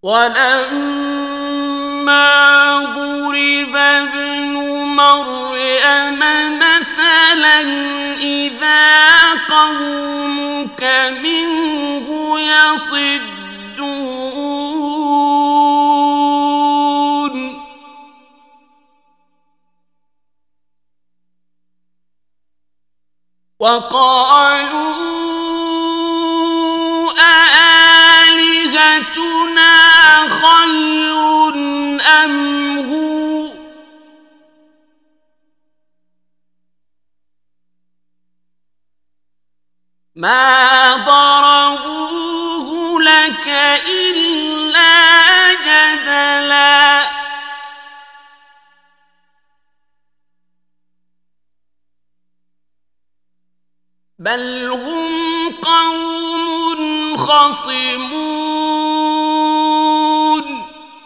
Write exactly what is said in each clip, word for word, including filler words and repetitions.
ولما ضرب ابن مريم مثلا إذا قومك منه يصدون وقالوا أآلهتنا خير أم هو ما ضربوه لك إلا جدلا بل هم قوم خصمون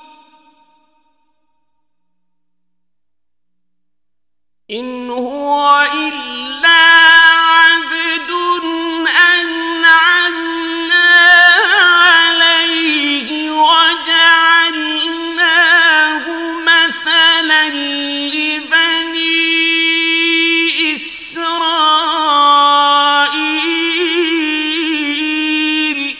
إن هو إلا عبد أنعمنا عليه وجعلناه مثلا لبني إسرائيل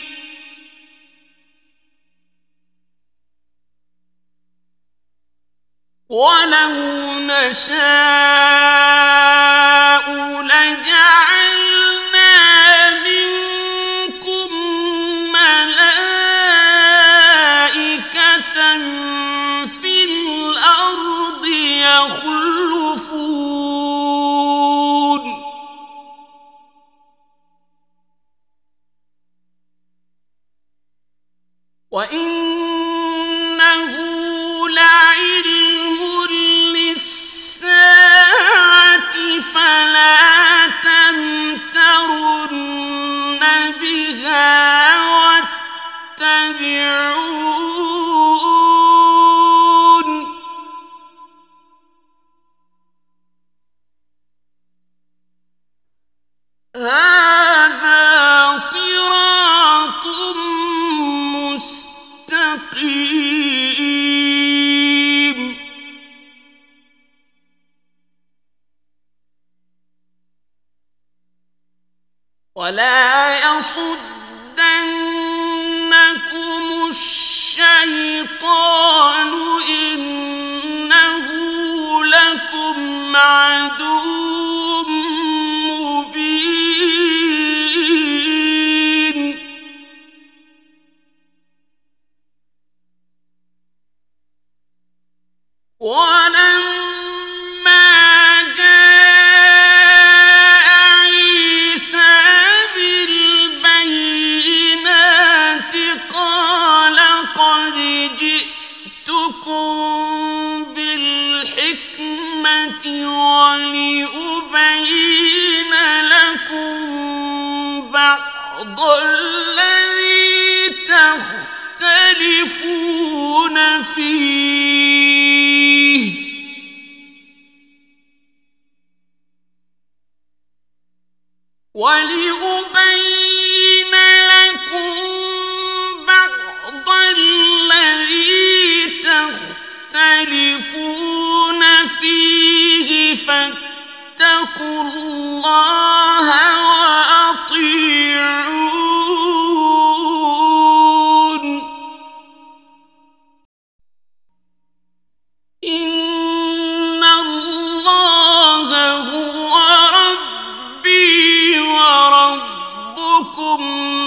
ولو نشاء لجعلنا منكم ملائكة في الأرض يخلفون وإنه لعلم للساعة فلا تمترن بها واتبعون هذا صراط مستقيم ولا يصدنكم الشيطان إنه لكم عدو مبين ولما جاء عيسى بالبينات قال قد جئتكم بالحكمة ولأبين لكم بعض الذي تختلفون فيه ولأبين لكم بعض الذي تختلفون فيه فاتقوا الله وأطيعون إن الله هو ربي وربكم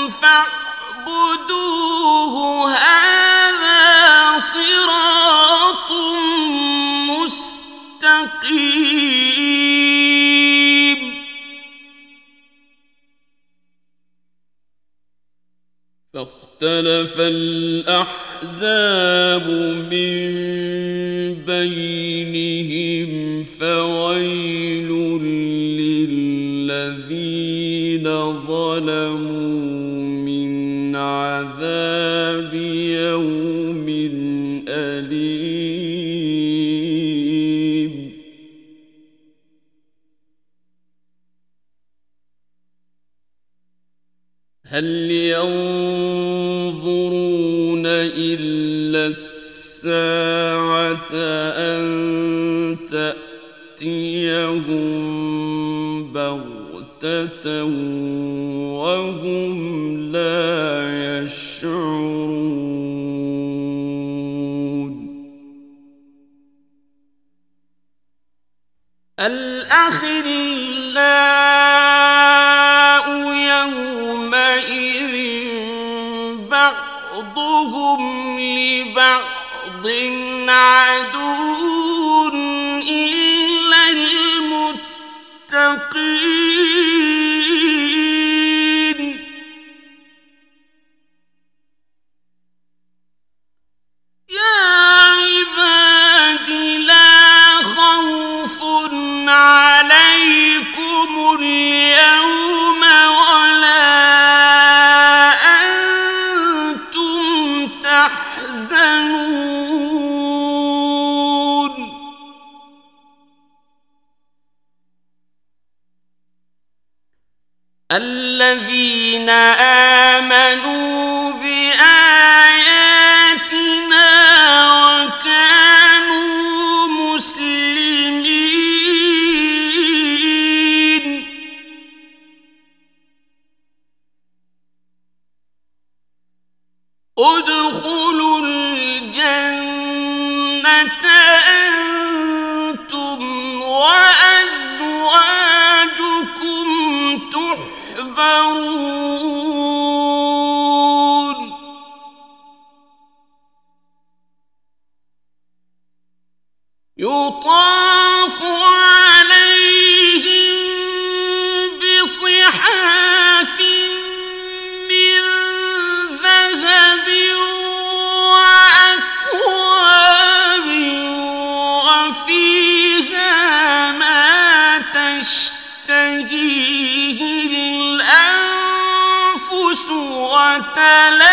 فاعبدوه هذا صراط مستقيم فاختلف الأحزاب من بينهم فويل للذين ظلموا من عذاب يوم أليم هل ينظرون إلا إلا الساعة أن تأتيهم بغتة وهم لا يشعرون. الأخلاء يومئذ بعضهم لبعض عدو إلا المتقين. يا عباد لا خوف عليكم اليوم ولا أنتم تحزنون. الذين آمنوا بآياتنا وكانوا مسلمين ادخلوا الجنة أنتم وأزواجكم تحبرون. يطاف عليهم بصحاف من ذهب وأكواب وفيها ما تشتهيه الأنفس وتلذ